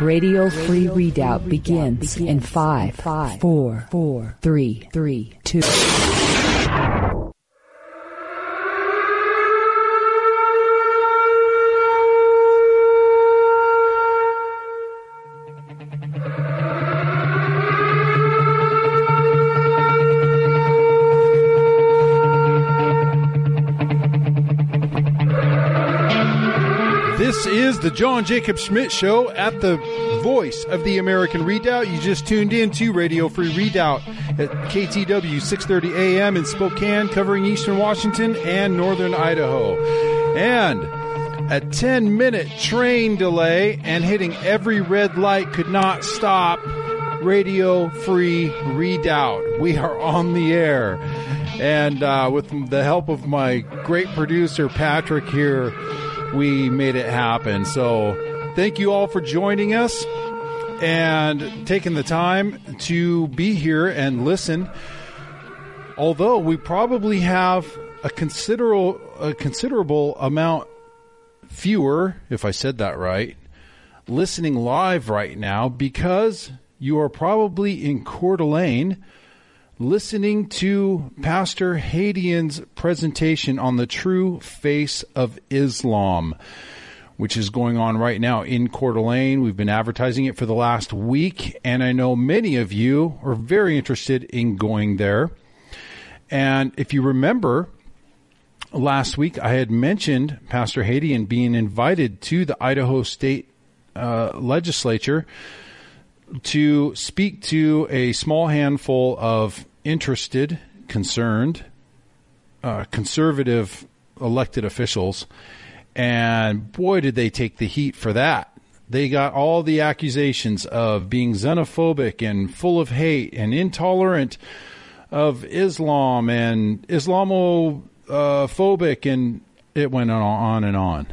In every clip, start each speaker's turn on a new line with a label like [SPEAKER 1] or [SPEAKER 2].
[SPEAKER 1] Radio Free Redoubt begins in 5, 4, 3, 2.
[SPEAKER 2] This is the John Jacob Schmidt Show at the voice of the American Redoubt. You just tuned in to Radio Free Redoubt at KTW 630 AM in Spokane, covering eastern Washington and northern Idaho. And a 10-minute train delay and hitting every red light could not stop Radio Free Redoubt. We are on the air. And with the help of my great producer, Patrick, here, we made it happen. So thank you all for joining us and taking the time to be here and listen. Although we probably have a considerable amount fewer, if I said that right, listening live right now, because you are probably in Coeur d'Alene listening to Pastor Hadian's presentation on the true face of Islam, which is going on right now in Coeur d'Alene. We've been advertising it for the last week, and I know many of you are very interested in going there. And if you remember, last week I had mentioned Pastor Hadian being invited to the Idaho State Legislature to speak to a small handful of interested, concerned, conservative elected officials. And boy, did they take the heat for that. They got all the accusations of being xenophobic and full of hate and intolerant of Islam and Islamophobic, and it went on and on.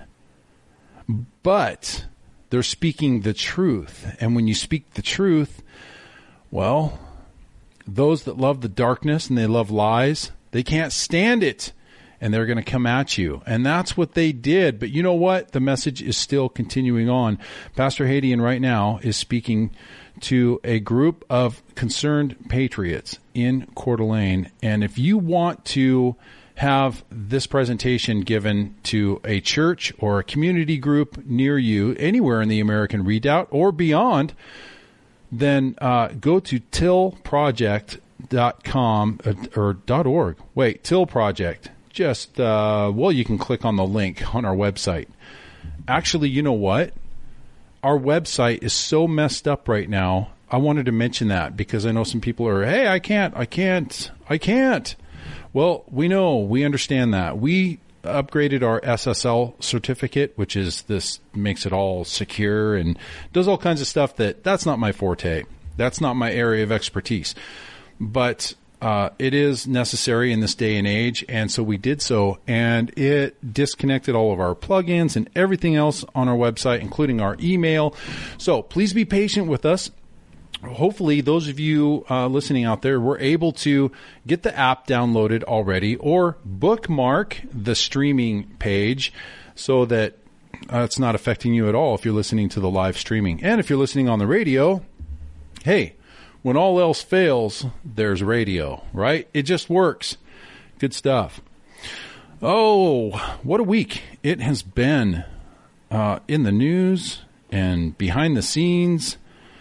[SPEAKER 2] But they're speaking the truth. And when you speak the truth, well, those that love the darkness and they love lies, they can't stand it. And they're going to come at you. And that's what they did. But you know what? The message is still continuing on. Pastor Hadian right now is speaking to a group of concerned patriots in Coeur d'Alene. And if you want to have this presentation given to a church or a community group near you, anywhere in the American Redoubt or beyond, then go to tillproject.com or .org. Wait, Till Project. Just, you can click on the link on our website. Actually, you know what? Our website is so messed up right now. I wanted to mention that because I know some people are, hey, I can't. Well, we understand that. We upgraded our SSL certificate, which is makes it all secure and does all kinds of stuff that's not my forte. That's not my area of expertise. But it is necessary in this day and age, and so we did so, and it disconnected all of our plugins and everything else on our website, including our email. So please be patient with us. Hopefully, those of you listening out there were able to get the app downloaded already or bookmark the streaming page so that it's not affecting you at all if you're listening to the live streaming. And if you're listening on the radio, hey, when all else fails, there's radio, right? It just works. Good stuff. Oh, what a week it has been in the news and behind the scenes.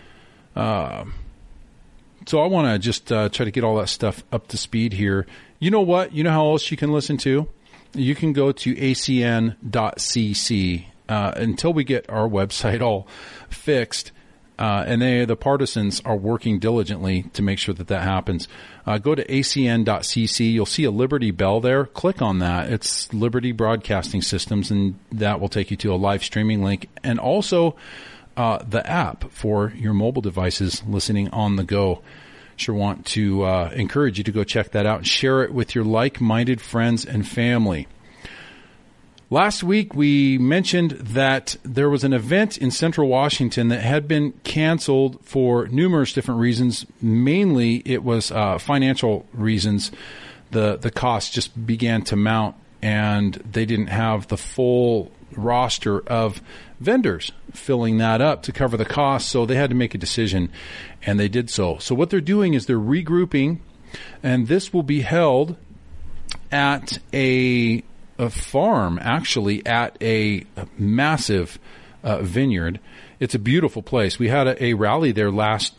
[SPEAKER 2] So I want to just try to get all that stuff up to speed here. You know what? You know how else you can listen to? You can go to acn.cc until we get our website all fixed. And the partisans are working diligently to make sure that happens. Go to acn.cc. You'll see a Liberty Bell there. Click on that. It's Liberty Broadcasting Systems, and that will take you to a live streaming link. And also the app for your mobile devices listening on the go. Sure want to encourage you to go check that out and share it with your like-minded friends and family. Last week, we mentioned that there was an event in Central Washington that had been canceled for numerous different reasons. Mainly, it was financial reasons. The cost just began to mount, and they didn't have the full roster of vendors filling that up to cover the cost. So they had to make a decision, and they did so. So what they're doing is they're regrouping, and this will be held at a farm, actually, at a massive vineyard. It's a beautiful place. We had a rally there last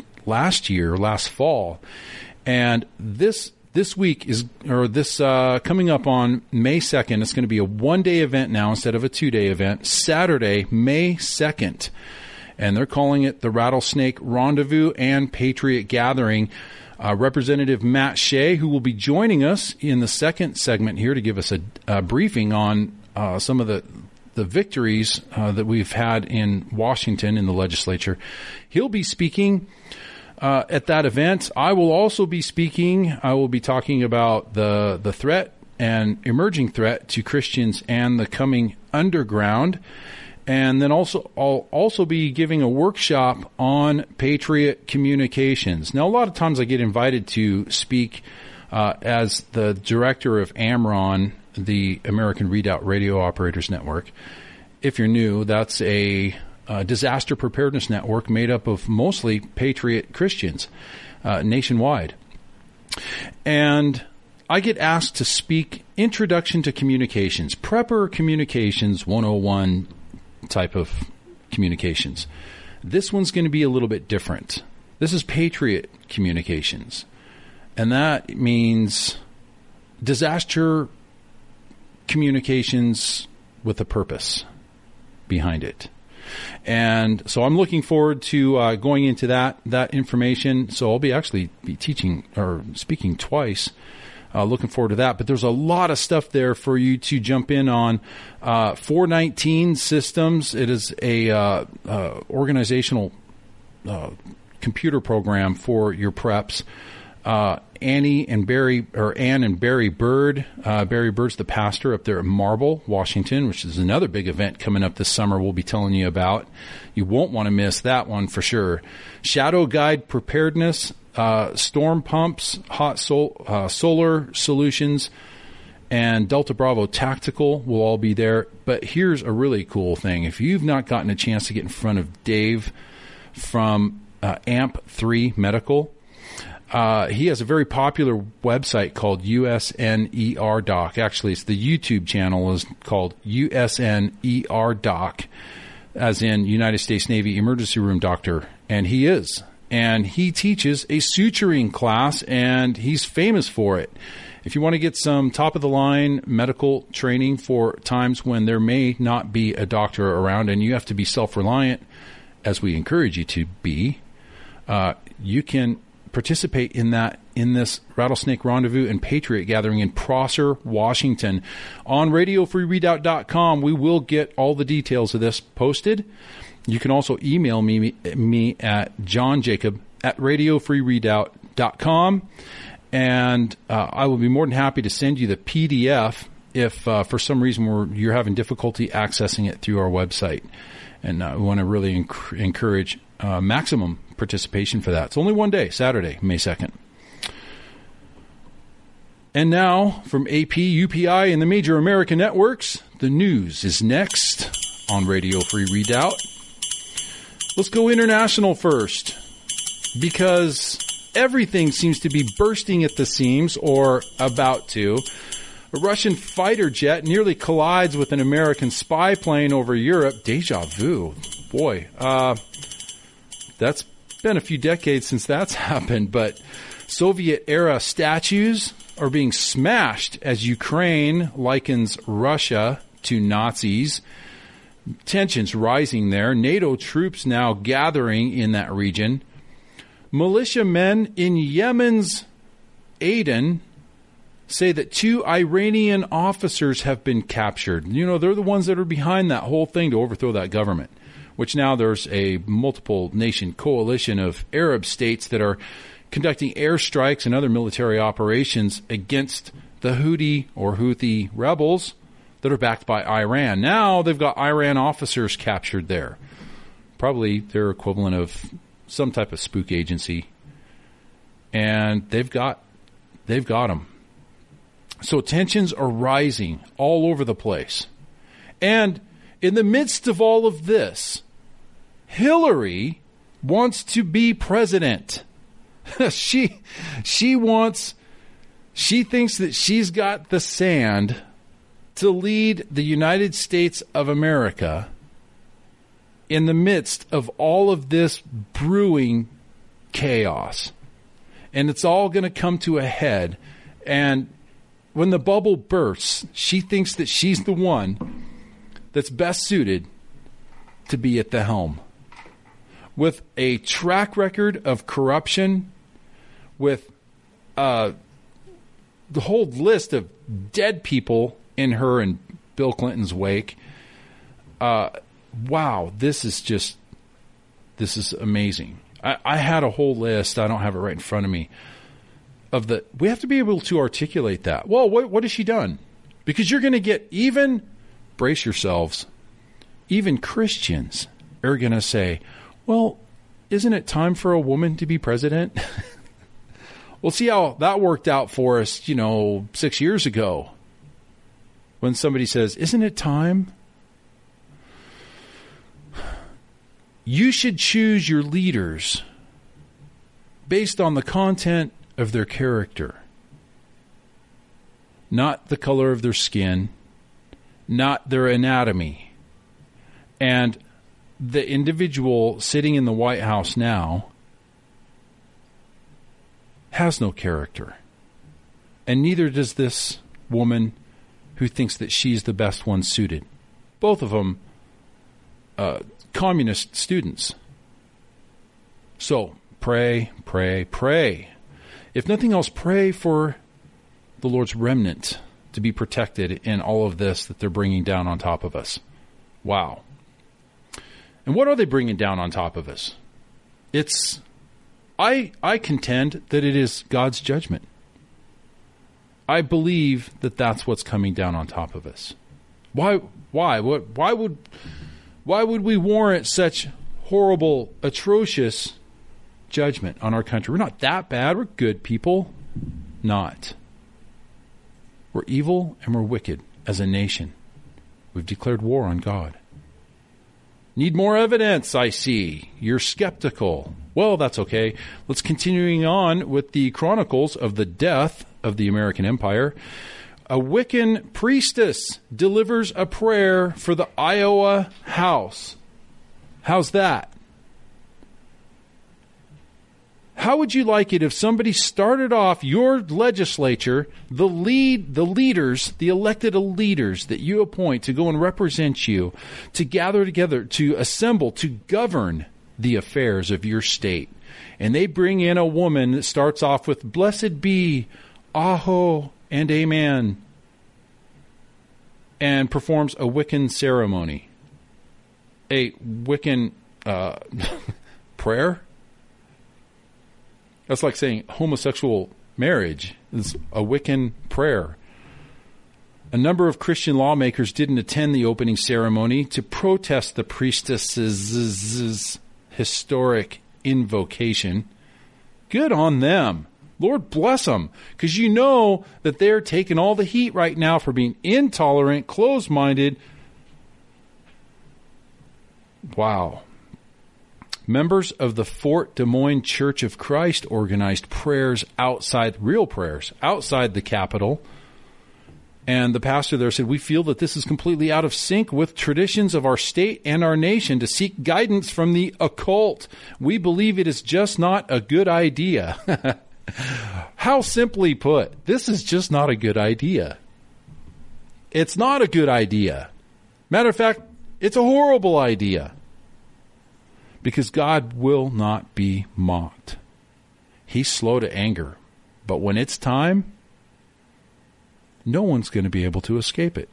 [SPEAKER 2] fall, and this week coming up on May 2nd. It's going to be a one-day event now instead of a two-day event. Saturday, May 2nd, and they're calling it the Rattlesnake Rendezvous and Patriot Gathering. Representative Matt Shea, who will be joining us in the second segment here to give us a briefing on some of the victories that we've had in Washington in the legislature. He'll be speaking at that event. I will also be speaking. I will be talking about the threat and emerging threat to Christians and the coming underground. And then I'll also be giving a workshop on Patriot communications. Now, a lot of times I get invited to speak as the director of AMRON, the American Redoubt Radio Operators Network. If you're new, that's a disaster preparedness network made up of mostly Patriot Christians nationwide. And I get asked to speak Introduction to Communications, Prepper Communications 101 type of communications. This one's going to be a little bit different. This is Patriot communications, and that means disaster communications with a purpose behind it. And so I'm looking forward to going into that information. So I'll be teaching or speaking twice. Looking forward to that. But there's a lot of stuff there for you to jump in on. 419 Systems. It is a organizational computer program for your preps. Anne and Barry Bird. Barry Bird's the pastor up there at Marble, Washington, which is another big event coming up this summer we'll be telling you about. You won't want to miss that one for sure. Shadow Guide Preparedness, Storm Pumps, Hot Solar Solutions, and Delta Bravo Tactical will all be there. But here's a really cool thing. If you've not gotten a chance to get in front of Dave from AMP3 Medical, he has a very popular website called USNER Doc. Actually, it's the YouTube channel is called USNER Doc, as in United States Navy Emergency Room Doctor. And he is. And he teaches a suturing class, and he's famous for it. If you want to get some top-of-the-line medical training for times when there may not be a doctor around and you have to be self-reliant, as we encourage you to be, you can participate in this Rattlesnake Rendezvous and Patriot Gathering in Prosser, Washington. On RadioFreeRedoubt.com, we will get all the details of this posted. You can also email me at johnjacob@radiofreeredoubt.com, and I will be more than happy to send you the PDF if for some reason you're having difficulty accessing it through our website. And we want to really encourage maximum participation for that. It's only one day, Saturday, May 2nd. And now, from AP, UPI, and the major American networks, the news is next on Radio Free Redoubt. Let's go international first, because everything seems to be bursting at the seams, or about to. A Russian fighter jet nearly collides with an American spy plane over Europe. Deja vu. Boy, that's been a few decades since that's happened, but Soviet-era statues are being smashed as Ukraine likens Russia to Nazis. Tensions rising there. NATO troops now gathering in that region. Militiamen in Yemen's Aden say that 2 Iranian officers have been captured. You know, they're the ones that are behind that whole thing to overthrow that government, which now there's a multiple nation coalition of Arab states that are conducting airstrikes and other military operations against the Houthi rebels that are backed by Iran. Now they've got Iran officers captured there. Probably their equivalent of some type of spook agency. And they've got them. So tensions are rising all over the place. And In the midst of all of this, Hillary wants to be president. She thinks that she's got the sand to lead the United States of America in the midst of all of this brewing chaos. And it's all going to come to a head. And when the bubble bursts, she thinks that she's the one that's best suited to be at the helm. With a track record of corruption, with the whole list of dead people in her and Bill Clinton's wake. Wow, this is amazing. I had a whole list. I don't have it right in front of me. We have to be able to articulate that. Well, what has she done? Because you're going to get brace yourselves, even Christians are going to say, well, isn't it time for a woman to be president? We'll see how that worked out for us, 6 years ago. When somebody says, isn't it time? You should choose your leaders based on the content of their character, not the color of their skin, not their anatomy. And the individual sitting in the White House now has no character. And neither does this woman who thinks that she's the best one suited. Both of them communist students. So pray, pray, pray. If nothing else, pray for the Lord's remnant to be protected in all of this that they're bringing down on top of us. Wow. And what are they bringing down on top of us? I contend that it is God's judgment. I believe that that's what's coming down on top of us. Why? Why would we warrant such horrible, atrocious judgment on our country? We're not that bad. We're good people. Not. We're evil and we're wicked as a nation. We've declared war on God. Need more evidence, I see. You're skeptical. Well, that's okay. Let's continuing on with the chronicles of the death of the American Empire. A Wiccan priestess delivers a prayer for the Iowa House. How's that? How would you like it if somebody started off your legislature, the leaders, the elected leaders that you appoint to go and represent you, to gather together, to assemble, to govern the affairs of your state, and they bring in a woman that starts off with "Blessed be, Aho, and Amen," and performs a Wiccan ceremony, a Wiccan prayer? That's like saying homosexual marriage is a Wiccan prayer. A number of Christian lawmakers didn't attend the opening ceremony to protest the priestess's historic invocation. Good on them. Lord bless them, because you know that they're taking all the heat right now for being intolerant, closed-minded. Wow. Members of the Fort Des Moines Church of Christ organized prayers outside, real prayers, outside the Capitol. And the pastor there said, "We feel that this is completely out of sync with traditions of our state and our nation to seek guidance from the occult. We believe it is just not a good idea." How simply put, this is just not a good idea. It's not a good idea. Matter of fact, it's a horrible idea. Because God will not be mocked. He's slow to anger. But when it's time, no one's going to be able to escape it.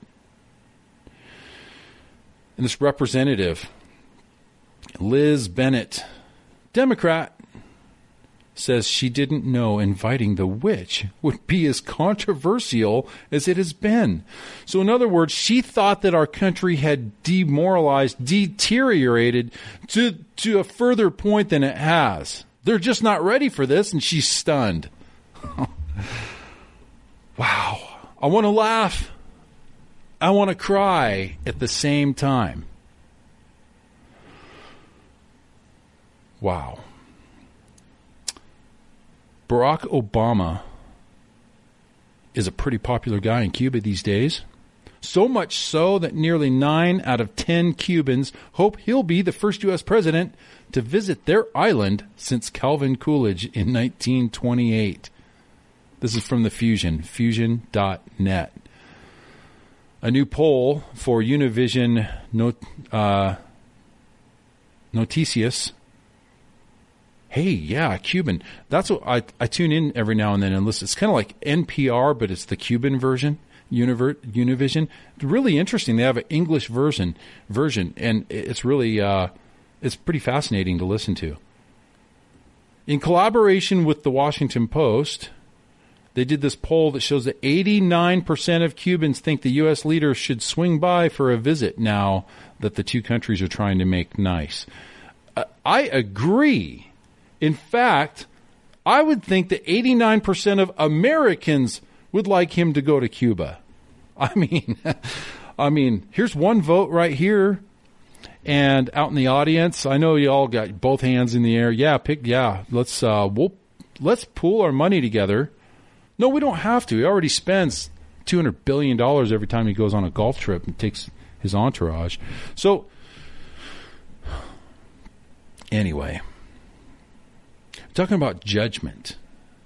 [SPEAKER 2] And this representative, Liz Bennett, Democrat, says she didn't know inviting the witch would be as controversial as it has been. So in other words, she thought that our country had demoralized, deteriorated to a further point than it has. They're just not ready for this, and she's stunned. Wow. I want to laugh. I want to cry at the same time. Wow. Barack Obama is a pretty popular guy in Cuba these days. So much so that nearly 9 out of 10 Cubans hope he'll be the first U.S. president to visit their island since Calvin Coolidge in 1928. This is from the fusion.net. A new poll for Univision Noticias. Hey, yeah, Cuban. That's what I tune in every now and then and listen. It's kind of like NPR, but it's the Cuban version, Univision. It's really interesting. They have an English version, and it's really it's pretty fascinating to listen to. In collaboration with the Washington Post, they did this poll that shows that 89% of Cubans think the U.S. leader should swing by for a visit now that the two countries are trying to make nice. I agree. In fact, I would think that 89% of Americans would like him to go to Cuba. I mean, here's one vote right here. And out in the audience, I know you all got both hands in the air. Let's pool our money together. No, we don't have to. He already spends $200 billion every time he goes on a golf trip and takes his entourage. So, anyway, talking about judgment,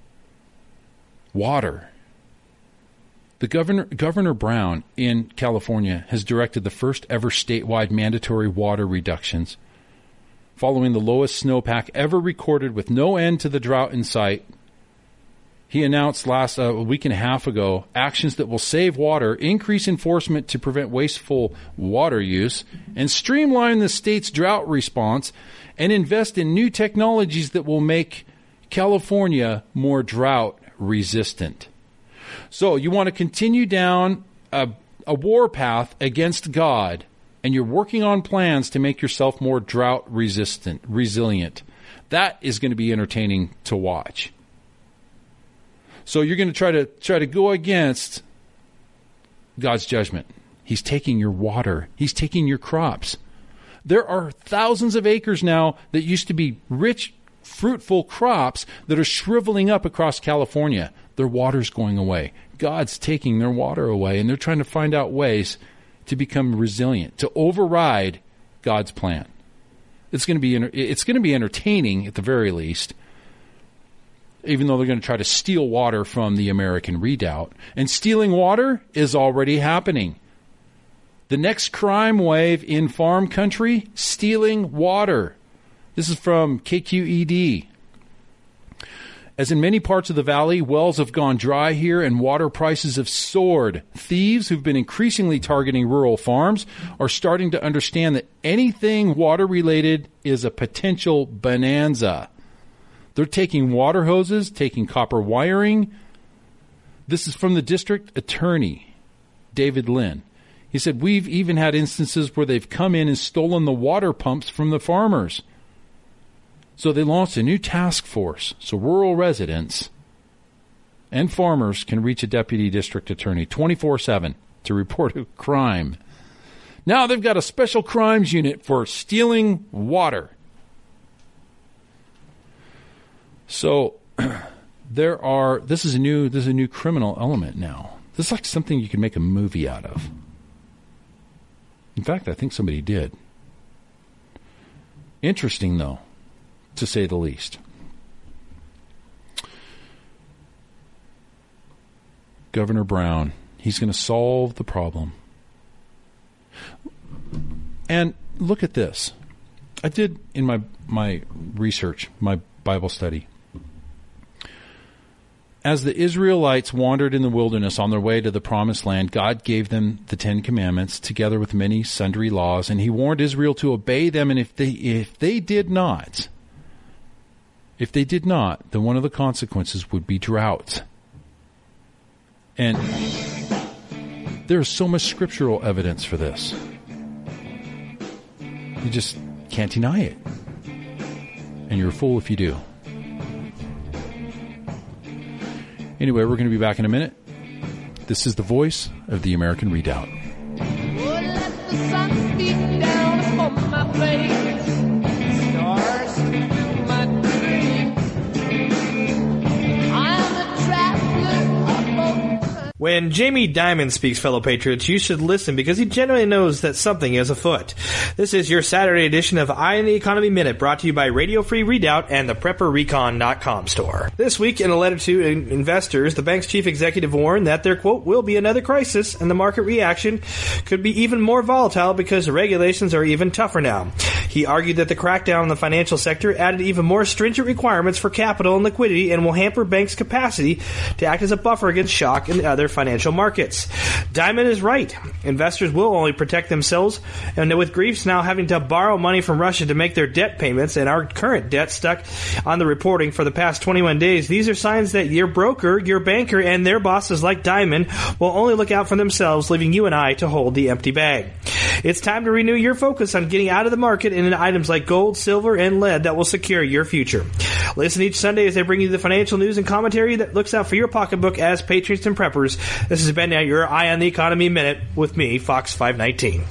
[SPEAKER 2] water. The Governor Brown in California has directed the first ever statewide mandatory water reductions following the lowest snowpack ever recorded with no end to the drought in sight. He announced a week and a half ago actions that will save water, increase enforcement to prevent wasteful water use, and streamline the state's drought response, and invest in new technologies that will make California more drought resistant. So you want to continue down a war path against God, and you're working on plans to make yourself more drought resilient. That is going to be entertaining to watch. So you're going to try to go against God's judgment. He's taking your water. He's taking your crops. There are thousands of acres now that used to be rich, fruitful crops that are shriveling up across California. Their water's going away. God's taking their water away, and they're trying to find out ways to become resilient, to override God's plan. It's going to be entertaining at the very least, even though they're going to try to steal water from the American Redoubt. And stealing water is already happening. The next crime wave in farm country, stealing water. This is from KQED. As in many parts of the valley, wells have gone dry here and water prices have soared. Thieves who've been increasingly targeting rural farms are starting to understand that anything water-related is a potential bonanza. They're taking water hoses, taking copper wiring. This is from the district attorney, David Lynn. He said, we've even had instances where they've come in and stolen the water pumps from the farmers. So they launched a new task force so rural residents and farmers can reach a deputy district attorney 24/7 to report a crime. Now they've got a special crimes unit for stealing water. So this is a new criminal element now. This is like something you can make a movie out of. In fact, I think somebody did. Interesting, though, to say the least. Governor Brown, he's going to solve the problem. And look at this. I did in my research, my Bible study. As the Israelites wandered in the wilderness on their way to the Promised Land, God gave them the 10 Commandments together with many sundry laws, and he warned Israel to obey them, and if they did not, then one of the consequences would be drought. And there's so much scriptural evidence for this. You just can't deny it. And you're a fool if you do. Anyway, we're going to be back in a minute. This is the voice of the American Redoubt.
[SPEAKER 3] When Jamie Dimon speaks, fellow patriots, you should listen because he genuinely knows that something is afoot. This is your Saturday edition of Eye on the Economy Minute, brought to you by Radio Free Redoubt and the PrepperRecon.com store. This week, in a letter to investors, the bank's chief executive warned that there, quote, will be another crisis and the market reaction could be even more volatile because the regulations are even tougher now. He argued that the crackdown on the financial sector added even more stringent requirements for capital and liquidity and will hamper banks' capacity to act as a buffer against shock in the other financial markets. Dimon is right. Investors will only protect themselves, and with Greece now having to borrow money from Russia to make their debt payments and our current debt stuck on the reporting for the past 21 days, these are signs that your broker, your banker, and their bosses like Dimon will only look out for themselves, leaving you and I to hold the empty bag. It's time to renew your focus on getting out of the market and in items like gold, silver, and lead that will secure your future. Listen each Sunday as they bring you the financial news and commentary that looks out for your pocketbook as patriots and preppers. This has been your Eye on the Economy Minute with me, Fox 519.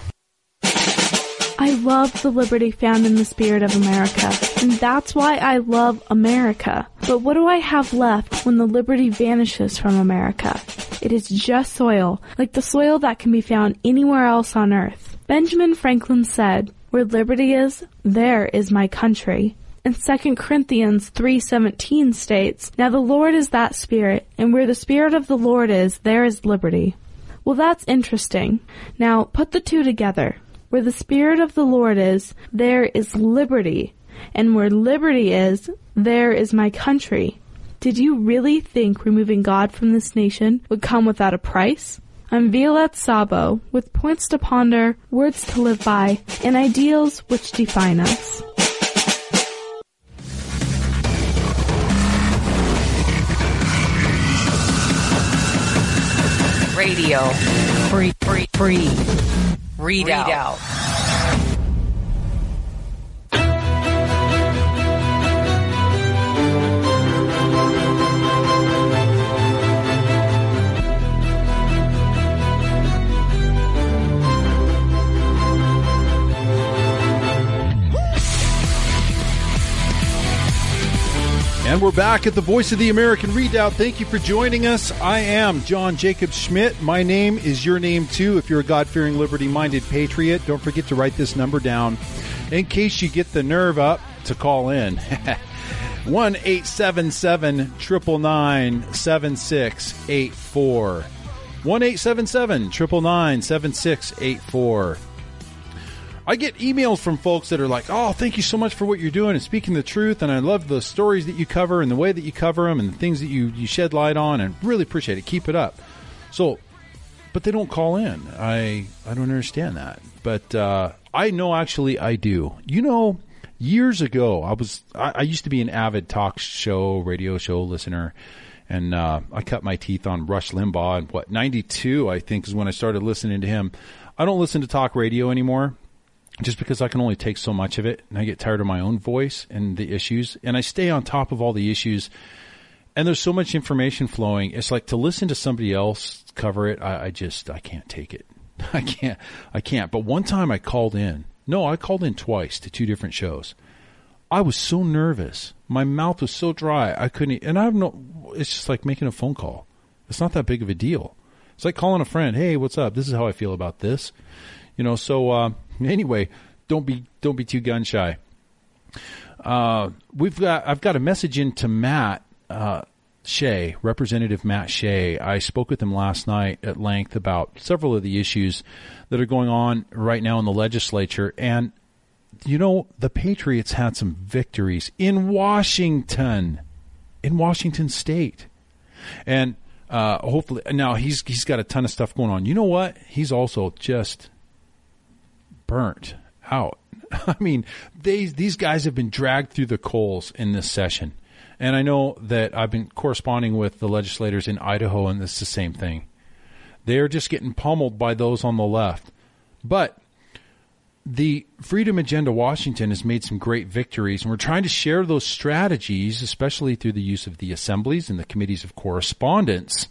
[SPEAKER 4] I love the liberty found in the spirit of America, and that's why I love America. But what do I have left when the liberty vanishes from America? It is just soil, like the soil that can be found anywhere else on earth. Benjamin Franklin said, "Where liberty is, there is my country." And 2 Corinthians 3:17 states, "Now the Lord is that Spirit, and where the Spirit of the Lord is, there is liberty." Well, that's interesting. Now, put the two together. Where the Spirit of the Lord is, there is liberty. And where liberty is, there is my country. Did you really think removing God from this nation would come without a price? I'm Violette Sabo, with points to ponder, words to live by, and ideals which define us.
[SPEAKER 1] Radio. Free. Redoubt.
[SPEAKER 2] And we're back at the Voice of the American Redoubt. Thank you for joining us. I am John Jacob Schmidt. My name is your name, too, if you're a God-fearing, liberty-minded patriot. Don't forget to write this number down in case you get the nerve up to call in. 1-877-999-7684. 1-877-999-7684. I get emails from folks that are like, "Oh, thank you so much for what you're doing and speaking the truth, and I love the stories that you cover and the way that you cover them and the things that you shed light on, and really appreciate it. Keep it up." So, but they don't call in. I don't understand that. But I know actually I do. You know, years ago, I used to be an avid radio show listener, and I cut my teeth on Rush Limbaugh, and 92, I think, is when I started listening to him. I don't listen to talk radio anymore, just because I can only take so much of it, and I get tired of my own voice and the issues, and I stay on top of all the issues, and there's so much information flowing. It's like to listen to somebody else cover it, I can't take it. I can't. But one time I called in twice to two different shows. I was so nervous. My mouth was so dry. I couldn't, and it's just like making a phone call. It's not that big of a deal. It's like calling a friend. "Hey, what's up? This is how I feel about this." So anyway, don't be too gun shy. I've got a message into Matt Shea, Representative Matt Shea. I spoke with him last night at length about several of the issues that are going on right now in the legislature. And, the Patriots had some victories in Washington State. And hopefully, now he's got a ton of stuff going on. You know what? He's also just burnt out. I mean, these guys have been dragged through the coals in this session. And I know that I've been corresponding with the legislators in Idaho, and it's the same thing. They're just getting pummeled by those on the left. But the Freedom Agenda Washington has made some great victories, and we're trying to share those strategies, especially through the use of the assemblies and the committees of correspondence,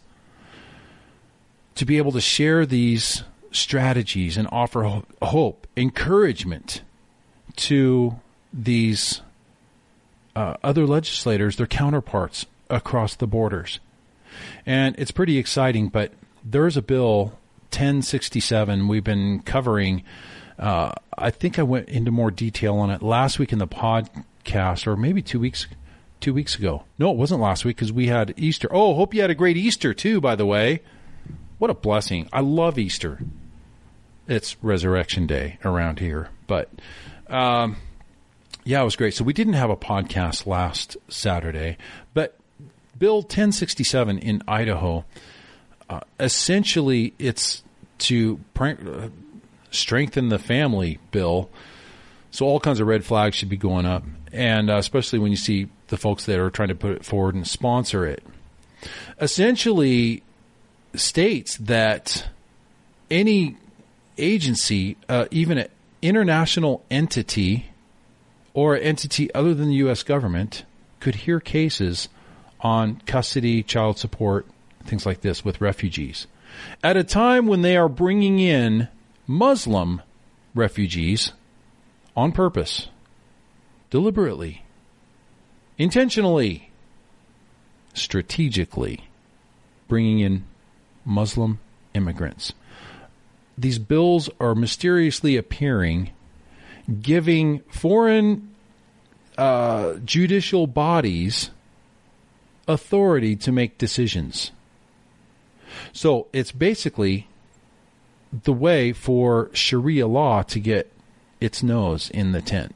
[SPEAKER 2] to be able to share these strategies and offer hope, encouragement to these other legislators, their counterparts across the borders. And it's pretty exciting, but there's a bill, 1067, we've been covering. I think I went into more detail on it last week in the podcast, or maybe 2 weeks ago. No, it wasn't last week because we had Easter. Oh, hope you had a great Easter too, by the way. What a blessing. I love Easter. It's Resurrection Day around here. But, yeah, it was great. So we didn't have a podcast last Saturday, but Bill 1067 in Idaho, essentially it's to strengthen the family bill. So all kinds of red flags should be going up, and especially when you see the folks that are trying to put it forward and sponsor it. Essentially states that any agency, even an international entity or an entity other than the U.S. government, could hear cases on custody, child support, things like this with refugees. At a time when they are bringing in Muslim refugees on purpose, deliberately, intentionally, strategically bringing in Muslim immigrants. These bills are mysteriously appearing, giving foreign judicial bodies authority to make decisions. So it's basically the way for Sharia law to get its nose in the tent.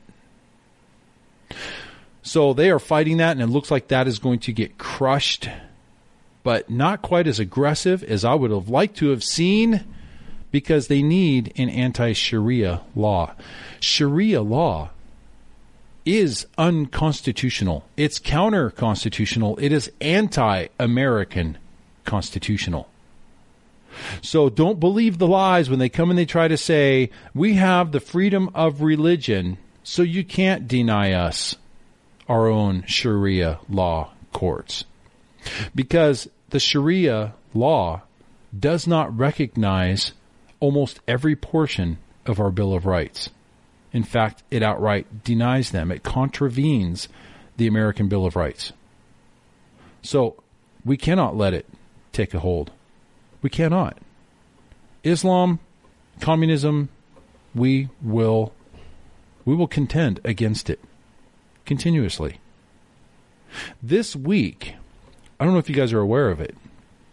[SPEAKER 2] So they are fighting that, and it looks like that is going to get crushed, but not quite as aggressive as I would have liked to have seen, because they need an anti-Sharia law. Sharia law is unconstitutional. It's counter-constitutional. It is anti-American constitutional. So don't believe the lies when they come and they try to say, we have the freedom of religion, so you can't deny us our own Sharia law courts. Because the Sharia law does not recognize almost every portion of our Bill of Rights. In fact, it outright denies them. It contravenes the American Bill of Rights. So we cannot let it take a hold. We cannot. Islam, communism, we will contend against it continuously. This week, I don't know if you guys are aware of it,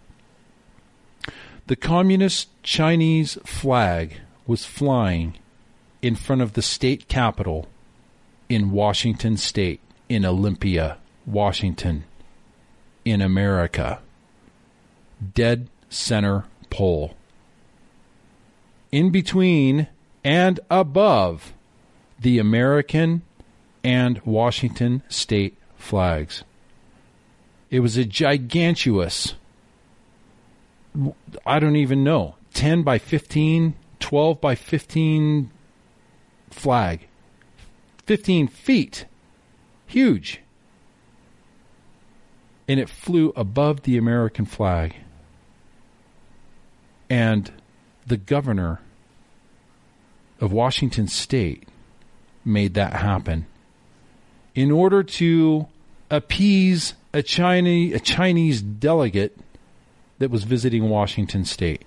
[SPEAKER 2] the communist Chinese flag was flying in front of the state capitol in Washington State, in Olympia, Washington, in America. Dead center pole. In between and above the American and Washington State flags. It was a gigantuous, I don't even know, 10 by 15, 12 by 15 flag. 15 feet. Huge. And it flew above the American flag. And the governor of Washington State made that happen in order to appease a Chinese delegate that was visiting Washington State.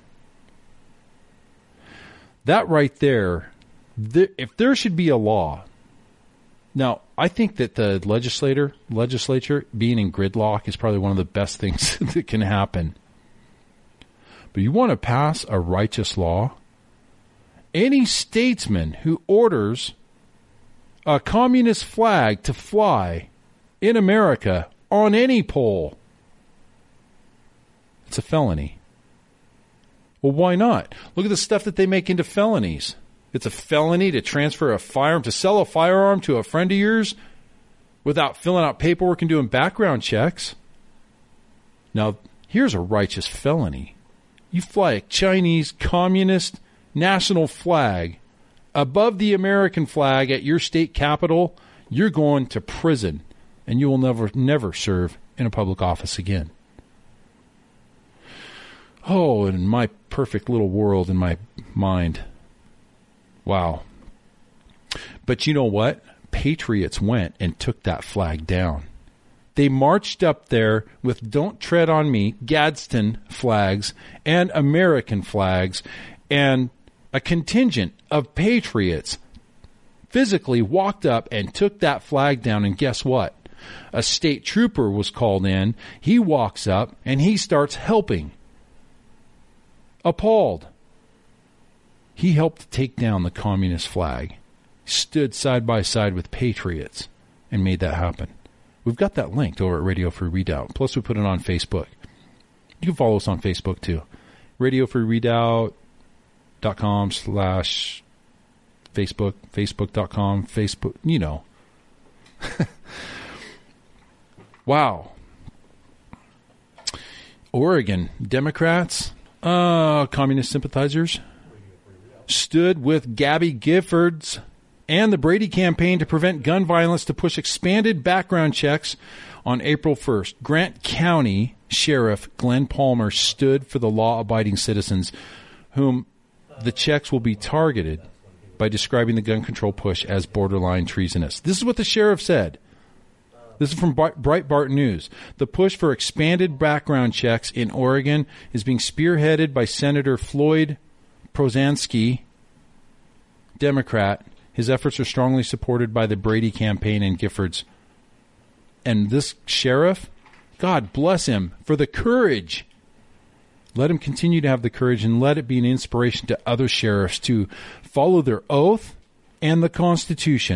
[SPEAKER 2] That right there, if there should be a law. Now, I think that the legislature being in gridlock is probably one of the best things that can happen. But you want to pass a righteous law? Any statesman who orders a communist flag to fly in America on any pole, it's a felony. Well, why not? Look at the stuff that they make into felonies. It's a felony to transfer a firearm, to sell a firearm to a friend of yours without filling out paperwork and doing background checks. Now, here's a righteous felony. You fly a Chinese communist national flag above the American flag at your state capital, you're going to prison, and you will never serve in a public office again. Oh, in my perfect little world in my mind. Wow. But you know what? Patriots went and took that flag down. They marched up there with "Don't Tread on Me" Gadsden flags and American flags, and a contingent of patriots physically walked up and took that flag down. And guess what? A state trooper was called in. He walks up and he starts helping. Appalled. He helped take down the communist flag, stood side by side with patriots, and made that happen. We've got that linked over at Radio Free Redoubt. Plus, we put it on Facebook. You can follow us on Facebook, too. RadioFreeRedoubt.com/Facebook, Facebook.com, Facebook, you know. Wow. Oregon Democrats, communist sympathizers, stood with Gabby Giffords and the Brady campaign to prevent gun violence to push expanded background checks on April 1st. Grant County Sheriff Glenn Palmer stood for the law-abiding citizens whom the checks will be targeted by describing the gun control push as borderline treasonous. This is what the sheriff said. This is from Breitbart News. The push for expanded background checks in Oregon is being spearheaded by Senator Floyd Prozansky, Democrat. His efforts are strongly supported by the Brady campaign and Giffords. And this sheriff, God bless him for the courage. Let him continue to have the courage, and let it be an inspiration to other sheriffs to follow their oath and the Constitution.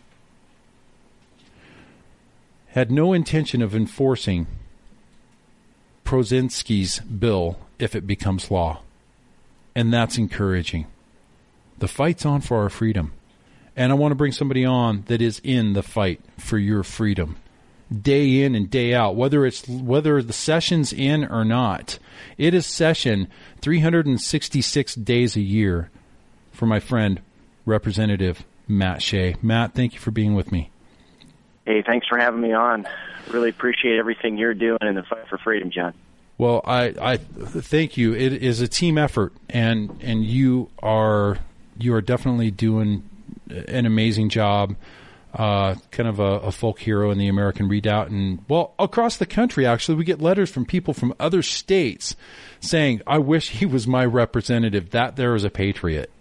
[SPEAKER 2] Had no intention of enforcing Prozansky's bill if it becomes law. And that's encouraging. The fight's on for our freedom. And I want to bring somebody on that is in the fight for your freedom, day in and day out, whether the session's in or not. It is session 366 days a year for my friend, Representative Matt Shea. Matt, thank you for being with me.
[SPEAKER 5] Hey, thanks for having me on. Really appreciate everything you're doing in the fight for freedom, John.
[SPEAKER 2] Well, I thank you. It is a team effort, and you are definitely doing an amazing job, kind of a folk hero in the American Redoubt. And, well, across the country, actually, we get letters from people from other states saying, I wish he was my representative. That there is a patriot.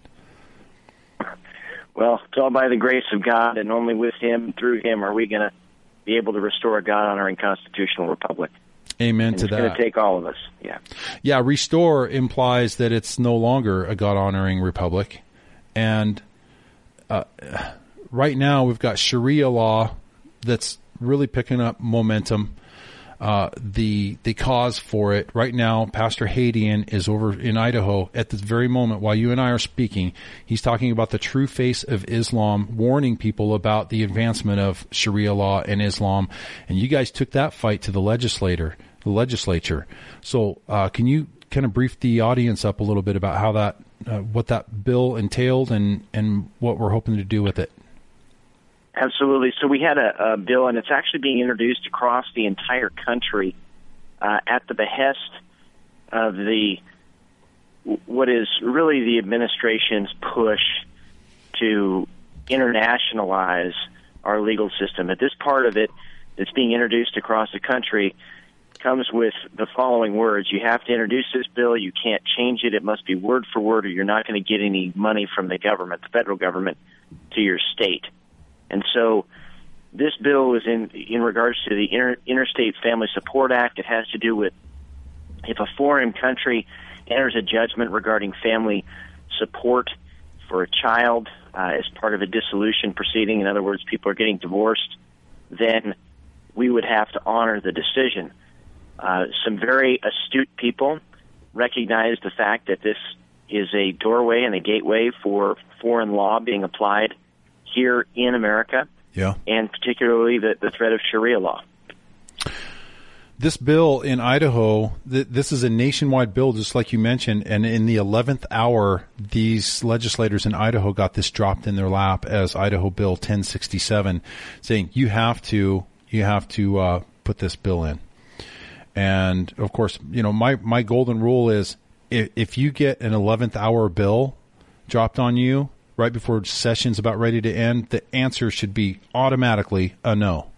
[SPEAKER 5] Well, it's all by the grace of God, and only with him and through him are we going to be able to restore a God-honoring constitutional republic.
[SPEAKER 2] Amen
[SPEAKER 5] and
[SPEAKER 2] to that.
[SPEAKER 5] It's going to take all of us, yeah.
[SPEAKER 2] Yeah, restore implies that it's no longer a God-honoring republic. And right now we've got Sharia law that's really picking up momentum. The cause for it right now, Pastor Hadian is over in Idaho at this very moment while you and I are speaking. He's talking about the true face of Islam, warning people about the advancement of Sharia law and Islam. And you guys took that fight to the legislature. So can you kind of brief the audience up a little bit about how that, what that bill entailed and what we're hoping to do with it?
[SPEAKER 5] Absolutely. So we had a bill, and it's actually being introduced across the entire country at the behest of what is really the administration's push to internationalize our legal system. But this part of it that's being introduced across the country comes with the following words. You have to introduce this bill. You can't change it. It must be word for word, or you're not going to get any money from the government, the federal government, to your state. And so this bill is in regards to the Interstate Family Support Act. It has to do with if a foreign country enters a judgment regarding family support for a child as part of a dissolution proceeding, in other words, people are getting divorced, then we would have to honor the decision. Some very astute people recognize the fact that this is a doorway and a gateway for foreign law being applied here in America,
[SPEAKER 2] yeah,
[SPEAKER 5] and particularly the threat of Sharia law.
[SPEAKER 2] This bill in Idaho, this is a nationwide bill, just like you mentioned, and in the 11th hour, these legislators in Idaho got this dropped in their lap as Idaho Bill 1067, saying you have to put this bill in. And of course, you know, my golden rule is if you get an 11th hour bill dropped on you, right before session's about ready to end, the answer should be automatically a no.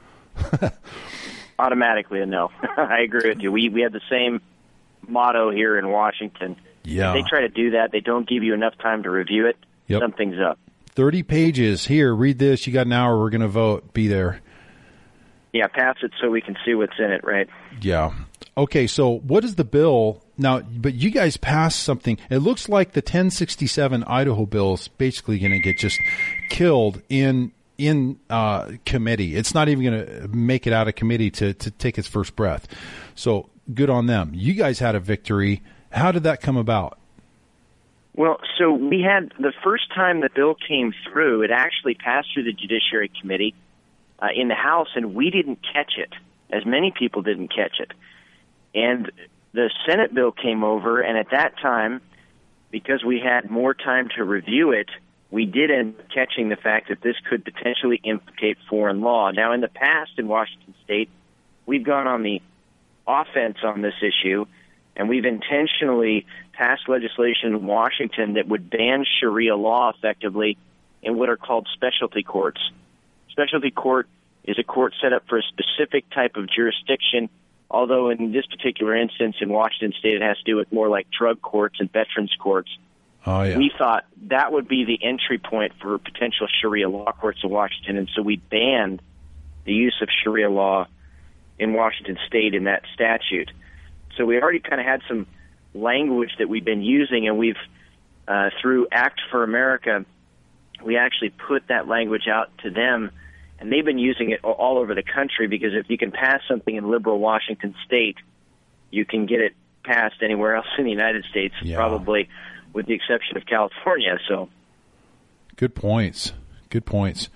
[SPEAKER 5] Automatically a no. I agree with you. We have the same motto here in Washington.
[SPEAKER 2] Yeah.
[SPEAKER 5] If they try to do that, they don't give you enough time to review it.
[SPEAKER 2] Yep.
[SPEAKER 5] Something's up.
[SPEAKER 2] 30 pages. Here, read this. You got an hour. We're going to vote. Be there.
[SPEAKER 5] Yeah, pass it so we can see what's in it, right?
[SPEAKER 2] Yeah. Okay, so what is the bill now? But you guys passed something. It looks like the 1067 Idaho bill is basically going to get just killed in committee. It's not even going to make it out of committee to take its first breath. So good on them. You guys had a victory. How did that come about?
[SPEAKER 5] Well, so we had the first time the bill came through, it actually passed through the Judiciary Committee in the House, and we didn't catch it, as many people didn't catch it. And the Senate bill came over, and at that time, because we had more time to review it, we did end up catching the fact that this could potentially implicate foreign law. Now, in the past in Washington State, we've gone on the offense on this issue, and we've intentionally passed legislation in Washington that would ban Sharia law effectively in what are called specialty courts. Specialty court is a court set up for a specific type of jurisdiction, although in this particular instance in Washington State it has to do with more like drug courts and veterans courts.
[SPEAKER 2] Oh, yeah.
[SPEAKER 5] We thought that would be the entry point for potential Sharia law courts in Washington, and so we banned the use of Sharia law in Washington State in that statute. So we already kind of had some language that we've been using, and we've, through Act for America, we actually put that language out to them, and they've been using it all over the country, because if you can pass something in liberal Washington State, you can get it passed anywhere else in the United States, probably with the exception of California. So,
[SPEAKER 2] good points. Good points.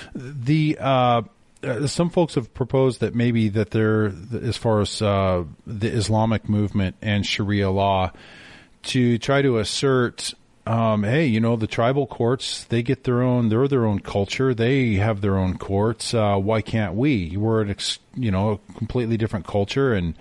[SPEAKER 2] Some folks have proposed that maybe that they're, as far as the Islamic movement and Sharia law, to try to assert, hey, the tribal courts, they get they're their own culture, they have their own courts. Why can't we? We're a completely different culture, and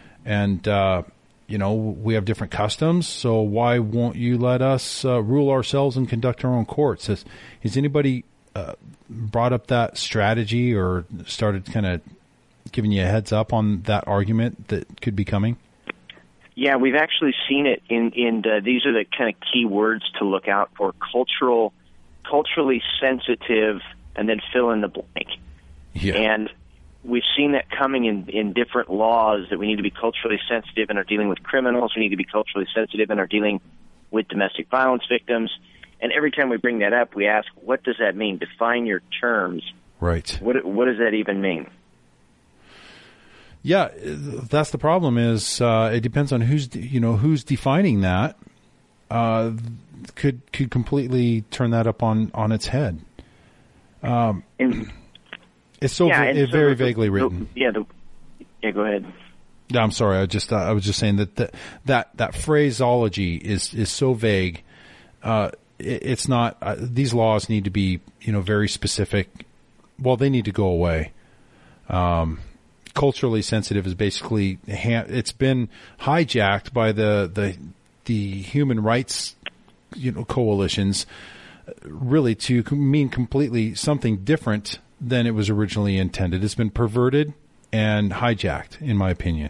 [SPEAKER 2] we have different customs. So why won't you let us rule ourselves and conduct our own courts? Has anybody brought up that strategy or started kind of giving you a heads up on that argument that could be coming?
[SPEAKER 5] Yeah, we've actually seen it in these are the kind of key words to look out for: culturally sensitive, and then fill in the blank. Yeah. And we've seen that coming in different laws, that we need to be culturally sensitive in our dealing with criminals. We need to be culturally sensitive in our dealing with domestic violence victims. And every time we bring that up, we ask, what does that mean? Define your terms. Right. What does that even mean?
[SPEAKER 2] Yeah, that's the problem. Is it depends on who's defining that. Could completely turn that up on its head. It's very vaguely written.
[SPEAKER 5] Go ahead.
[SPEAKER 2] Yeah, I'm sorry. I was just saying that phraseology is so vague. It's not. These laws need to be, very specific. Well, they need to go away. Culturally sensitive is basically it's been hijacked by the human rights, coalitions, really to mean completely something different than it was originally intended. It's been perverted and hijacked, in my opinion.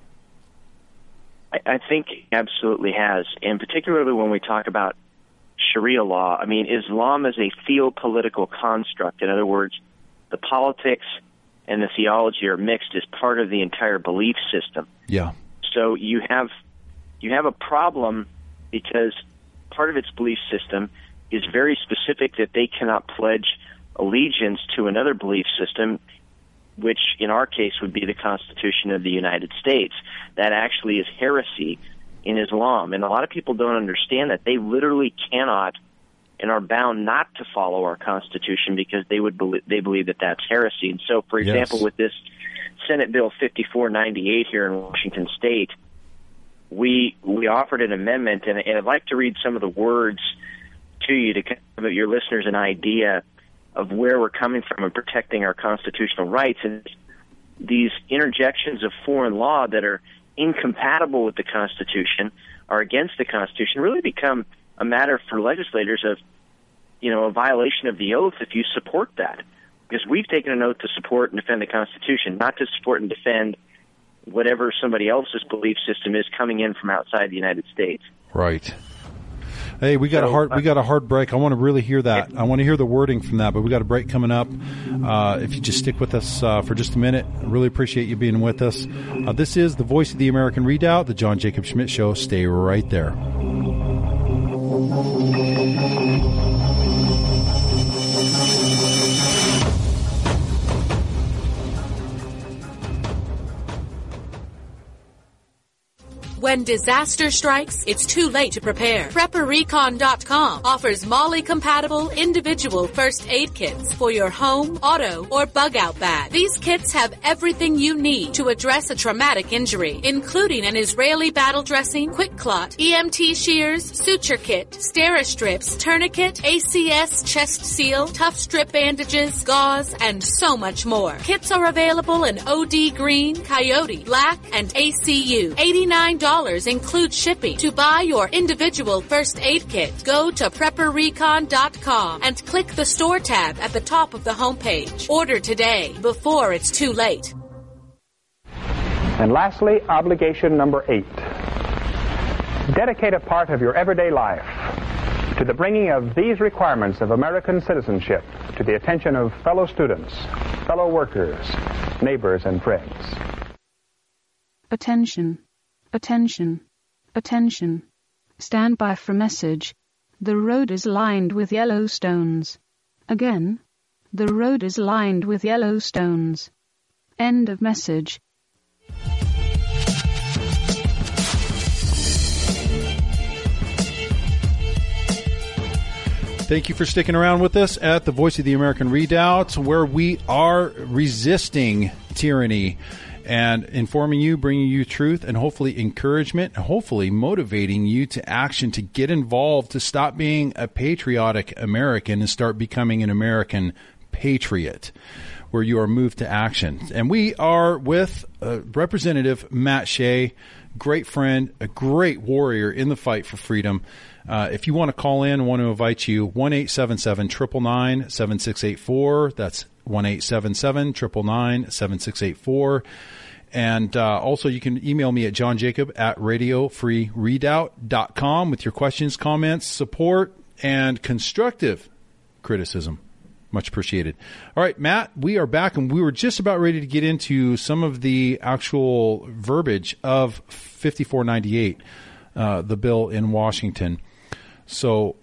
[SPEAKER 5] I think it absolutely has, and particularly when we talk about Sharia law. I mean, Islam is a theopolitical construct. In other words, the politics and the theology are mixed as part of the entire belief system.
[SPEAKER 2] Yeah.
[SPEAKER 5] So you have a problem because part of its belief system is very specific, that they cannot pledge allegiance to another belief system, which in our case would be the Constitution of the United States. That actually is heresy in Islam, and a lot of people don't understand that. They literally cannot and are bound not to follow our Constitution because they believe that that's heresy. And so, for example, with this Senate Bill 5498 here in Washington State, we offered an amendment, and I'd like to read some of the words to you to give your listeners an idea of where we're coming from in protecting our constitutional rights. And these interjections of foreign law that are incompatible with the Constitution, are against the Constitution, really become a matter for legislators of a violation of the oath if you support that. Because we've taken an oath to support and defend the Constitution, not to support and defend whatever somebody else's belief system is coming in from outside the United States.
[SPEAKER 2] Right. Hey, we got a hard break. I want to really hear that. I want to hear the wording from that, but we got a break coming up. If you just stick with us for just a minute, I really appreciate you being with us. This is the Voice of the American Redoubt, the John Jacob Schmidt Show. Stay right there.
[SPEAKER 6] When disaster strikes, it's too late to prepare. PrepperRecon.com offers MOLLE-compatible individual first aid kits for your home, auto, or bug-out bag. These kits have everything you need to address a traumatic injury, including an Israeli battle dressing, quick clot, EMT shears, suture kit, Steri-strips, tourniquet, ACS chest seal, tough strip bandages, gauze, and so much more. Kits are available in OD Green, Coyote, Black, and ACU. $89 includes shipping. To buy your individual first aid kit, go to PrepperRecon.com and click the store tab at the top of the homepage. Order today before it's too late.
[SPEAKER 7] And lastly, obligation number 8. Dedicate a part of your everyday life to the bringing of these requirements of American citizenship to the attention of fellow students, fellow workers, neighbors, and friends.
[SPEAKER 8] Attention. Attention. Attention. Stand by for message. The road is lined with yellow stones. Again. The road is lined with yellow stones. End of message.
[SPEAKER 2] Thank you for sticking around with us at the Voice of the American Redoubt, where we are resisting tyranny and informing you, bringing you truth, and hopefully encouragement, and hopefully motivating you to action, to get involved, to stop being a patriotic American and start becoming an American patriot, where you are moved to action. And we are with Representative Matt Shea, great friend, a great warrior in the fight for freedom. If you want to call in, I want to invite you, 1-877-999-7684. That's 1-877-999-7684. And also you can email me at johnjacob@radiofreeredoubt.com with your questions, comments, support, and constructive criticism. Much appreciated. All right, Matt, we are back, and we were just about ready to get into some of the actual verbiage of 5498, the bill in Washington. So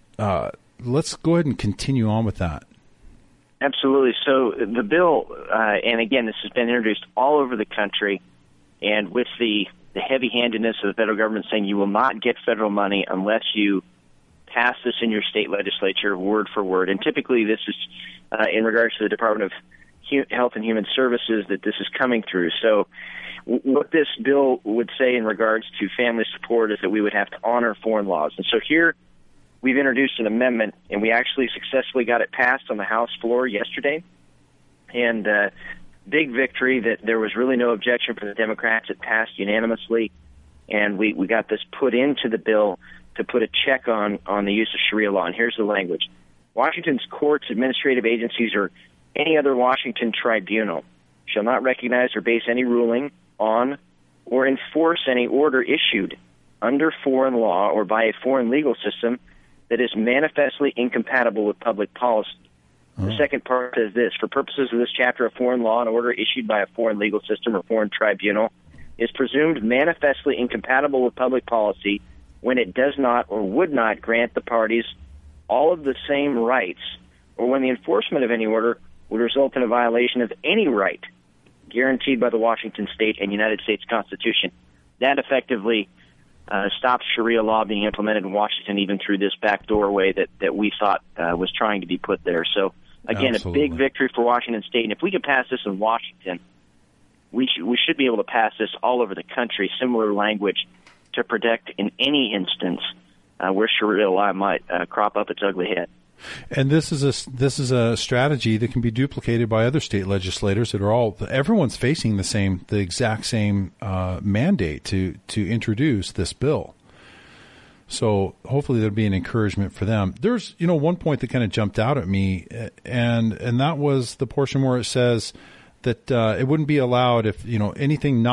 [SPEAKER 2] let's go ahead and continue on with that.
[SPEAKER 5] Absolutely. So the bill, and again, this has been introduced all over the country, and with the heavy-handedness of the federal government saying you will not get federal money unless you pass this in your state legislature word for word. And typically this is in regards to the Department of Health and Human Services that this is coming through. So what this bill would say in regards to family support is that we would have to honor foreign laws. And so here we've introduced an amendment, and we actually successfully got it passed on the House floor yesterday. And big victory that there was really no objection from the Democrats. It passed unanimously, and we got this put into the bill to put a check on the use of Sharia law. And here's the language. Washington's courts, administrative agencies, or any other Washington tribunal shall not recognize or base any ruling on or enforce any order issued under foreign law or by a foreign legal system that is manifestly incompatible with public policy. The second part says this: for purposes of this chapter, a foreign law and order issued by a foreign legal system or foreign tribunal is presumed manifestly incompatible with public policy when it does not or would not grant the parties all of the same rights, or when the enforcement of any order would result in a violation of any right guaranteed by the Washington State and United States Constitution. That effectively stops Sharia law being implemented in Washington, even through this back doorway that we thought was trying to be put there. So, again,
[SPEAKER 2] Absolutely.
[SPEAKER 5] A big victory for Washington State. And if we can pass this in Washington, we should be able to pass this all over the country, similar language to protect in any instance where Sharia law might crop up its ugly head.
[SPEAKER 2] And this is a strategy that can be duplicated by other state legislators that are everyone's facing the exact same mandate to introduce this bill. So hopefully there'll be an encouragement for them. There's, one point that kind of jumped out at me, and that was the portion where it says that it wouldn't be allowed if, anything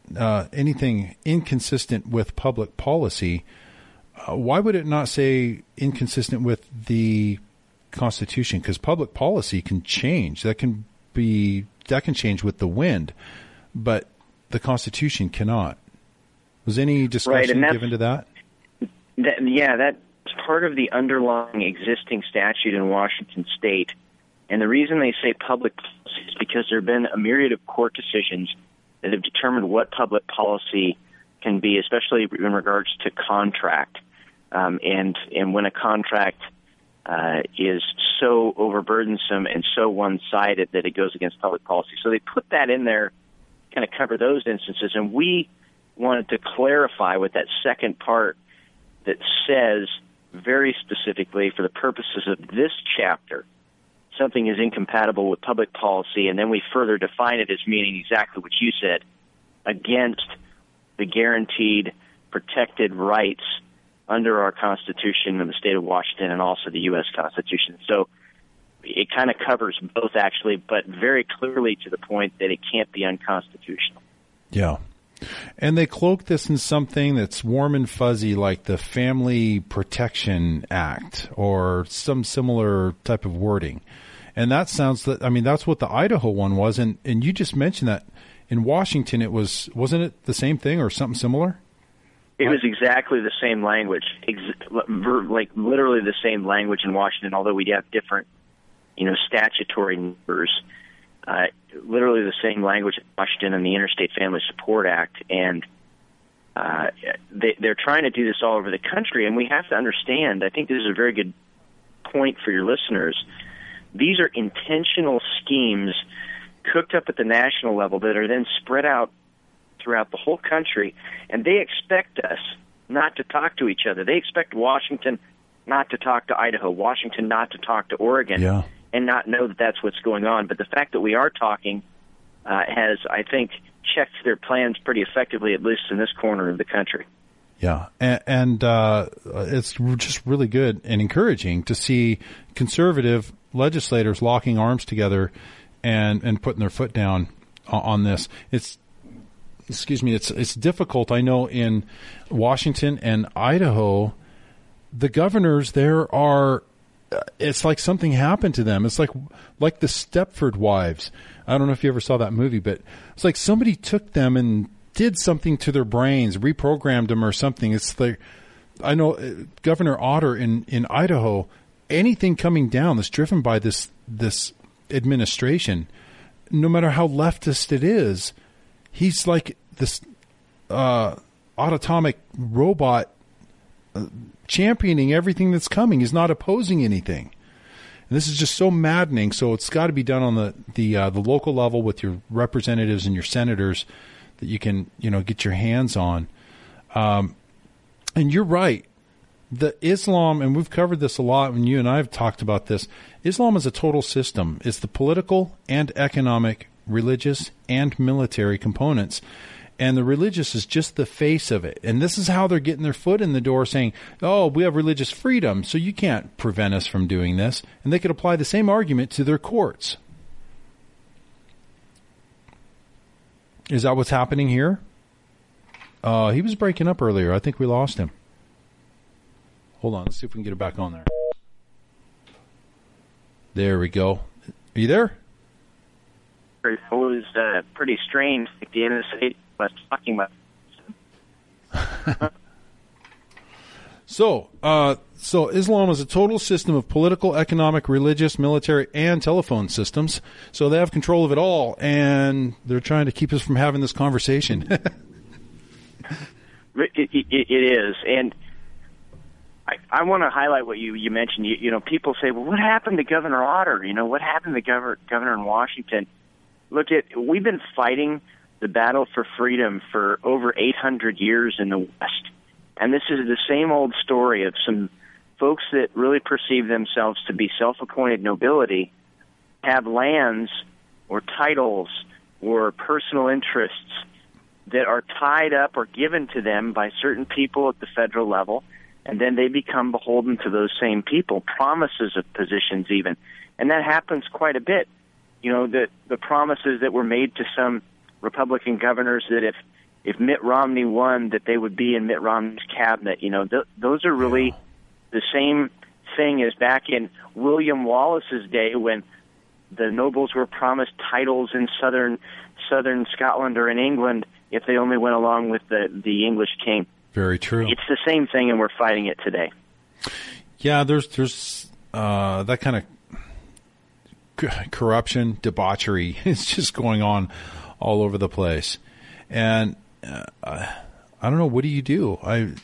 [SPEAKER 2] inconsistent with public policy. Why would it not say inconsistent with the Constitution? Because public policy can change. That can change with the wind, but the Constitution cannot. Was any discussion given to that?
[SPEAKER 5] That's part of the underlying existing statute in Washington State. And the reason they say public policy is because there have been a myriad of court decisions that have determined what public policy can be, especially in regards to contract. And when a contract is so overburdensome and so one-sided that it goes against public policy. So they put that in there, kind of cover those instances. And we wanted to clarify with that second part that says very specifically, for the purposes of this chapter, something is incompatible with public policy, and then we further define it as meaning exactly what you said, against the guaranteed protected rights under our Constitution in the state of Washington and also the U.S. Constitution. So it kind of covers both, actually, but very clearly to the point that it can't be unconstitutional.
[SPEAKER 2] Yeah. And they cloak this in something that's warm and fuzzy, like the Family Protection Act or some similar type of wording. And that sounds that's what the Idaho one was. And you just mentioned that in Washington wasn't it the same thing or something similar?
[SPEAKER 5] It was exactly the same language, like literally the same language in Washington, although we have different, statutory numbers. Literally the same language in Washington and the Interstate Family Support Act. And they're trying to do this all over the country. And we have to understand, I think this is a very good point for your listeners, these are intentional schemes cooked up at the national level that are then spread out throughout the whole country, and they expect us not to talk to each other. They expect Washington not to talk to Idaho, Washington not to talk to Oregon, and not know that that's what's going on. But the fact that we are talking has, I think, checked their plans pretty effectively, at least in this corner of the country.
[SPEAKER 2] Yeah, and it's just really good and encouraging to see conservative legislators locking arms together and putting their foot down on this. It's difficult. I know in Washington and Idaho, the governors there are, it's like something happened to them. It's like the Stepford Wives. I don't know if you ever saw that movie, but it's like somebody took them and did something to their brains, reprogrammed them or something. It's like, I know Governor Otter in Idaho, anything coming down that's driven by this administration, no matter how leftist it is, he's like this autonomic robot championing everything that's coming. He's not opposing anything. And this is just so maddening. So it's got to be done on the local level with your representatives and your senators that you can get your hands on. And you're right. The Islam, and we've covered this a lot when you and I have talked about this, Islam is a total system. It's the political and economic, religious and military components. And the religious is just the face of it. And this is how they're getting their foot in the door, saying, oh, we have religious freedom, so you can't prevent us from doing this. And they could apply the same argument to their courts. Is that what's happening here? He was breaking up earlier. I think we lost him. Hold on. Let's see if we can get it back on there. There we go. Are you there?
[SPEAKER 5] It was pretty strange at the end of the day. Was talking about.
[SPEAKER 2] So Islam is a total system of political, economic, religious, military, and telephone systems. So they have control of it all, and they're trying to keep us from having this conversation.
[SPEAKER 5] It is, and I want to highlight what you mentioned. People say, well, what happened to Governor Otter? What happened to the governor in Washington? We've been fighting the battle for freedom for over 800 years in the West. And this is the same old story of some folks that really perceive themselves to be self-appointed nobility, have lands or titles or personal interests that are tied up or given to them by certain people at the federal level and then they become beholden to those same people, promises of positions even. And that happens quite a bit. You know, the promises that were made to some Republican governors that if Mitt Romney won, that they would be in Mitt Romney's cabinet. You know, those are really the same thing as back in William Wallace's day when the nobles were promised titles in southern Scotland or in England if they only went along with the English king.
[SPEAKER 2] Very true.
[SPEAKER 5] It's the same thing, and we're fighting it today.
[SPEAKER 2] Yeah, there's that kind of corruption, debauchery is just going on all over the place. And I don't know, what do you do?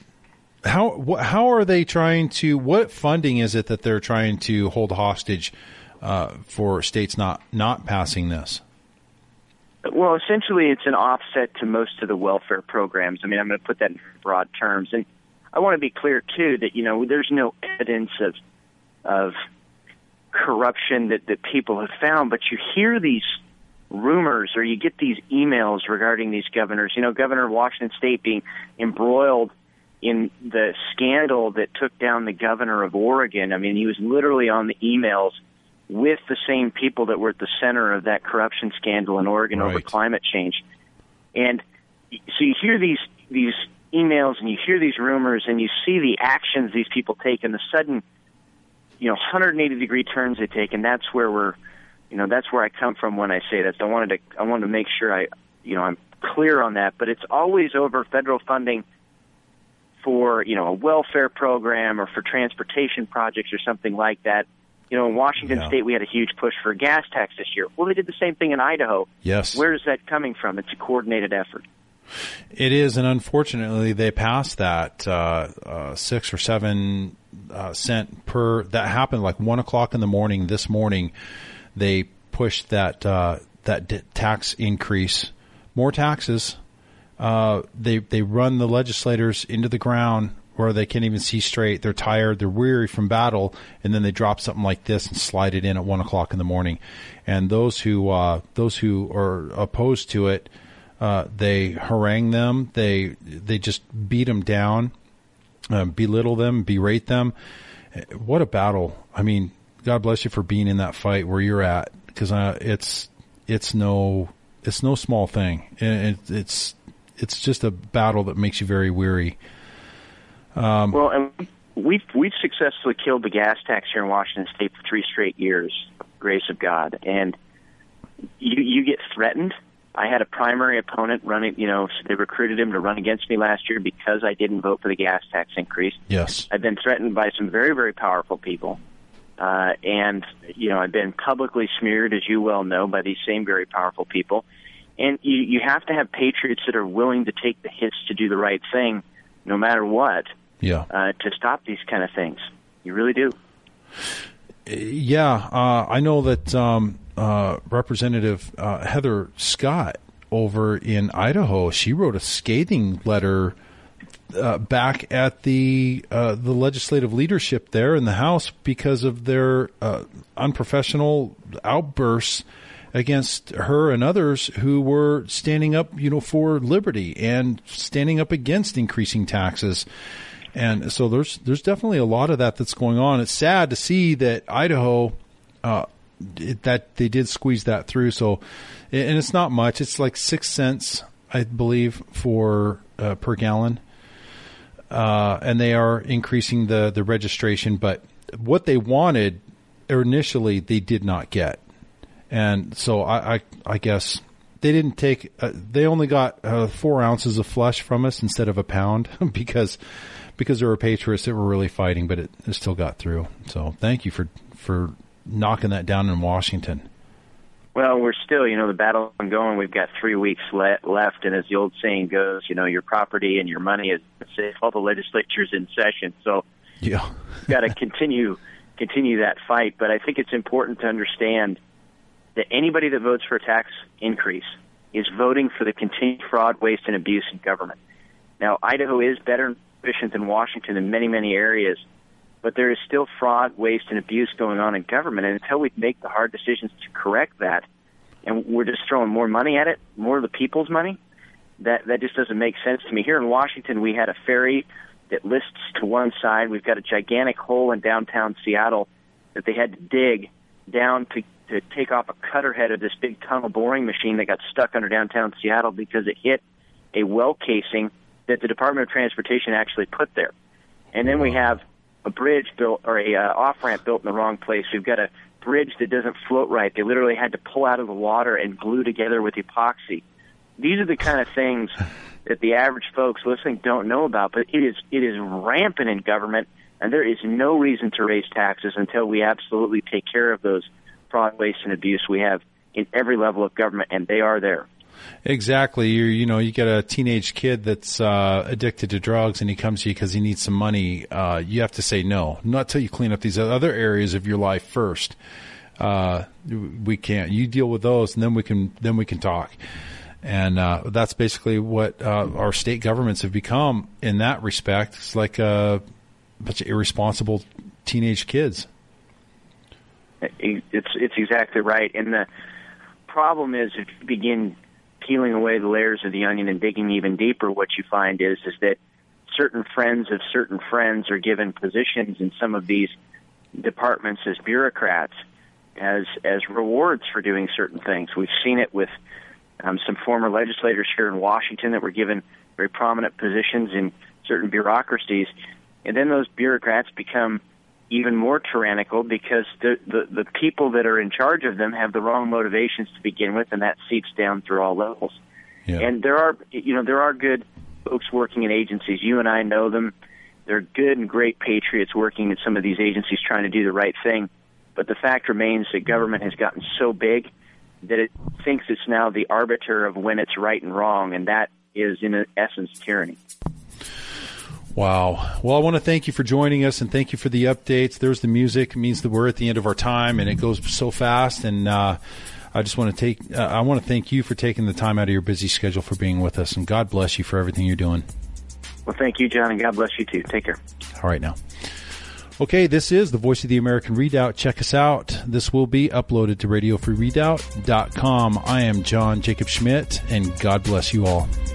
[SPEAKER 2] How are they trying to, what funding is it that they're trying to hold hostage for states not passing this?
[SPEAKER 5] Well, essentially, it's an offset to most of the welfare programs. I mean, I'm going to put that in broad terms. And I want to be clear, too, that, you know, there's no evidence of corruption that people have found, but you hear these rumors or you get these emails regarding these governors. You know, Governor of Washington State being embroiled in the scandal that took down the governor of Oregon. I mean, he was literally on the emails with the same people that were at the center of that corruption scandal in Oregon over climate change. And so you hear these emails and you hear these rumors and you see the actions these people take and the sudden, you know, 180-degree turns they take, and that's where that's where I come from when I say that. So I wanted to make sure I'm clear on that. But it's always over federal funding for, you know, a welfare program or for transportation projects or something like that. You know, in Washington State, we had a huge push for a gas tax this year. Well, they did the same thing in Idaho.
[SPEAKER 2] Yes.
[SPEAKER 5] Where is that coming from? It's a coordinated effort.
[SPEAKER 2] It is, and unfortunately, they passed that 6 or 7 cent per. That happened like 1 o'clock in the morning this morning. They pushed that tax increase, more taxes. They run the legislators into the ground where they can't even see straight. They're tired. They're weary from battle, and then they drop something like this and slide it in at 1 o'clock in the morning. And those who are opposed to it, they harangue them. They just beat them down, belittle them, berate them. What a battle! I mean, God bless you for being in that fight where you're at, because it's no small thing. It's just a battle that makes you very weary.
[SPEAKER 5] Well, and we've successfully killed the gas tax here in Washington State for 3 straight years, grace of God. And you get threatened. I had a primary opponent running, you know, so they recruited him to run against me last year because I didn't vote for the gas tax increase.
[SPEAKER 2] Yes. I've
[SPEAKER 5] been threatened by some very, very powerful people. And, you know, I've been publicly smeared, as you well know, by these same very powerful people. And you have to have patriots that are willing to take the hits to do the right thing, no matter what, to stop these kind of things. You really do.
[SPEAKER 2] Yeah. I know that Representative Heather Scott over in Idaho, she wrote a scathing letter back at the legislative leadership there in the House because of their unprofessional outbursts against her and others who were standing up, you know, for liberty and standing up against increasing taxes. And so there's definitely a lot of that's going on. It's sad to see that Idaho that they did squeeze that through. So, and it's not much. It's like 6 cents, I believe, for per gallon. And they are increasing the registration, but what they wanted initially, they did not get. And so I guess they didn't take, they only got 4 ounces of flesh from us instead of a pound because there were patriots that were really fighting, but it still got through. So thank you for knocking that down in Washington.
[SPEAKER 5] Well, we're still, you know, the battle's ongoing. We've got 3 weeks left, and as the old saying goes, you know, your property and your money is safe while the legislature's in session. So,
[SPEAKER 2] yeah,
[SPEAKER 5] got to continue that fight. But I think it's important to understand that anybody that votes for a tax increase is voting for the continued fraud, waste, and abuse in government. Now, Idaho is better and efficient than Washington in many, many areas, but there is still fraud, waste, and abuse going on in government. And until we make the hard decisions to correct that, and we're just throwing more money at it, more of the people's money, that just doesn't make sense to me. Here in Washington, we had a ferry It lists to one side. We've got a gigantic hole in downtown Seattle that they had to dig down to take off a cutter head of this big tunnel boring machine that got stuck under downtown Seattle because it hit a well casing that the Department of Transportation actually put there. And then we have a bridge built, or a off-ramp built in the wrong place. We've got a bridge that doesn't float right. They literally had to pull out of the water and glue together with epoxy. These are the kind of things that the average folks listening don't know about, but it is rampant in government, and there is no reason to raise taxes until we absolutely take care of those fraud, waste, and abuse we have in every level of government, and they are there.
[SPEAKER 2] Exactly. You get a teenage kid that's addicted to drugs, and he comes to you because he needs some money. You have to say no, not till you clean up these other areas of your life first. We can't. You deal with those, and then we can talk. And that's basically what our state governments have become in that respect. It's like a bunch of irresponsible teenage kids.
[SPEAKER 5] It's exactly right. And the problem is, if you begin peeling away the layers of the onion and digging even deeper, what you find is that certain friends of certain friends are given positions in some of these departments as bureaucrats, as rewards for doing certain things. We've seen it with some former legislators here in Washington that were given very prominent positions in certain bureaucracies, and then those bureaucrats become even more tyrannical because the people that are in charge of them have the wrong motivations to begin with, and that seeps down through all levels. Yeah. And there are good folks working in agencies. You and I know them. They're good and great patriots working in some of these agencies trying to do the right thing. But the fact remains that government has gotten so big that it thinks it's now the arbiter of when it's right and wrong, and that is, in essence, tyranny.
[SPEAKER 2] Wow. Well, I want to thank you for joining us, and thank you for the updates. There's the music. It means that we're at the end of our time, and it goes so fast. And I just want to I want to thank you for taking the time out of your busy schedule for being with us, and God bless you for everything you're doing.
[SPEAKER 5] Well, thank you, John, and God bless you too. Take care.
[SPEAKER 2] All right, now. Okay, this is the Voice of the American Redoubt. Check us out. This will be uploaded to RadioFreeRedoubt.com. I am John Jacob Schmidt, and God bless you all.